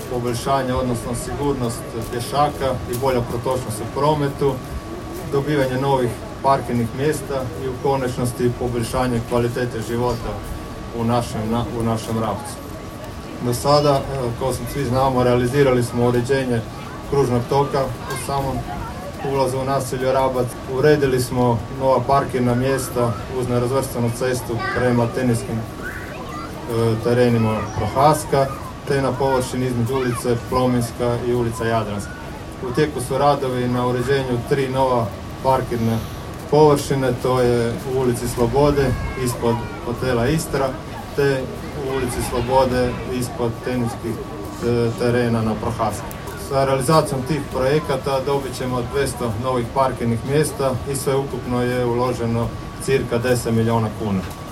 poboljšanje, odnosno sigurnost pješaka i bolja protočnost u prometu, dobivanje novih parkirnih mjesta i u konačnosti poboljšanje kvalitete života u našem Rabcu. Do sada, kao što svi znamo, realizirali smo uređenje kružnog toka u samom ulazu u naselje Rabac. Uredili smo nova parkirna mjesta uz nerazvrstanu cestu prema teniskim terenima Prohaska, te na površini između ulice Plominska i ulica Jadranska. U tijeku su radovi na uređenju 3 nova parkirne površine, to je u ulici Slobode ispod hotela Istra, te u ulici Slobode ispod teniskih terena na Prohasku. Sa realizacijom tih projekata dobit ćemo 200 novih parkirnih mjesta i sve ukupno je uloženo cirka 10 milijuna kuna.